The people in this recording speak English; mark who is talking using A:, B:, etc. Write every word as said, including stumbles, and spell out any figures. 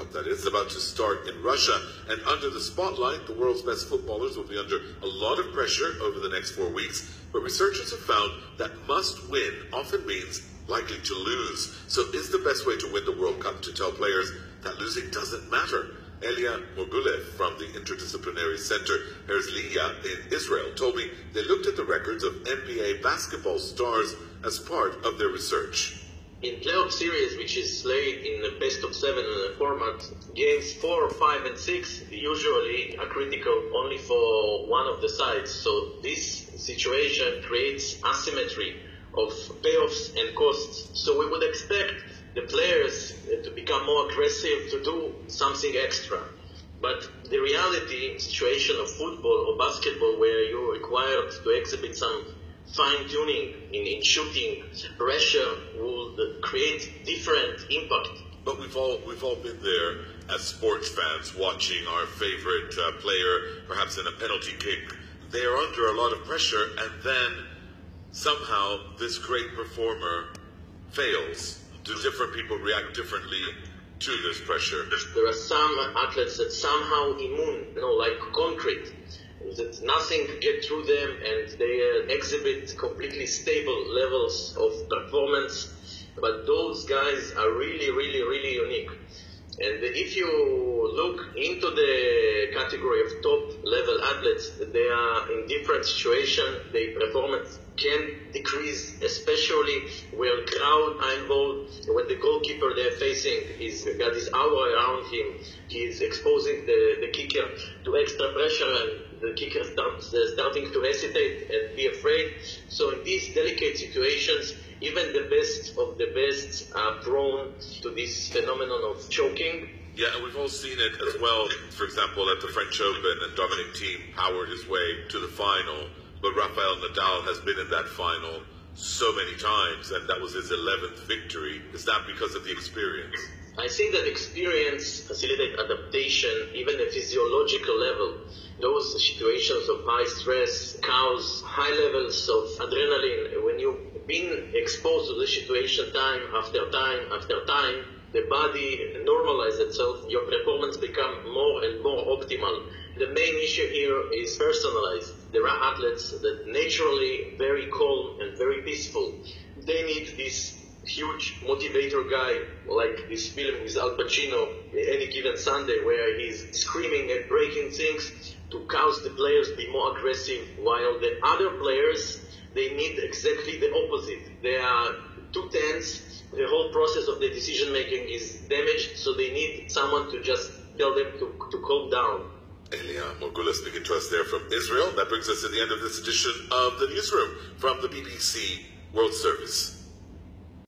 A: Cup, that is, about to start in Russia. And under the spotlight, the world's best footballers will be under a lot of pressure over the next four weeks. But researchers have found that must win often means likely to lose. So is the best way to win the World Cup to tell players that losing doesn't matter? Elia Morgulev from the Interdisciplinary Center Herzliya in Israel told me they looked at the records of N B A basketball stars as part of their research.
B: In playoff series, which is played in the best of seven format, games four, five, and six usually are critical only for one of the sides. So this situation creates asymmetry of payoffs and costs. So we would expect the players to become more aggressive, to do something extra. But the reality situation of football or basketball, where you're required to exhibit some fine-tuning in, in shooting, pressure will create different impact.
A: But we've all we've all been there as sports fans, watching our favorite uh, player, perhaps in a penalty kick. They are under a lot of pressure, and then somehow this great performer fails. Do different people react differently to this pressure?
B: There are some athletes that somehow immune, you know, like concrete, that nothing get through them, and they uh, exhibit completely stable levels of performance. But those guys are really, really, really unique. And if you look into the category of top-level athletes, they are in different situations. Their performance can decrease, especially where crowd are involved. When the goalkeeper they're facing is got his aura around him, he is exposing the, the kicker to extra pressure, and the kicker starts uh, starting to hesitate and be afraid. So in these delicate situations, even the best of the best are prone to this phenomenon of choking.
A: Yeah, and we've all seen it as well. For example, at the French Open, and Dominic Thiem powered his way to the final. But Rafael Nadal has been in that final so many times, and that was his eleventh victory. Is that because of the experience?
B: I think that experience facilitates adaptation, even at physiological level. Those situations of high stress cause high levels of adrenaline. When you've been exposed to the situation time after time after time, the body normalizes itself, your performance becomes more and more optimal. The main issue here is personalized. There are athletes that naturally very calm and very peaceful. They need this huge motivator guy, like this film with Al Pacino, Any Given Sunday, where he's screaming and breaking things to cause the players to be more aggressive, while the other players, they need exactly the opposite. They are too tense. The whole process of the decision making is damaged, so they need someone to just tell them to, to calm down.
A: Elia Morgulev speaking to us there from Israel. That brings us to the end of this edition of the Newsroom from the B B C World Service.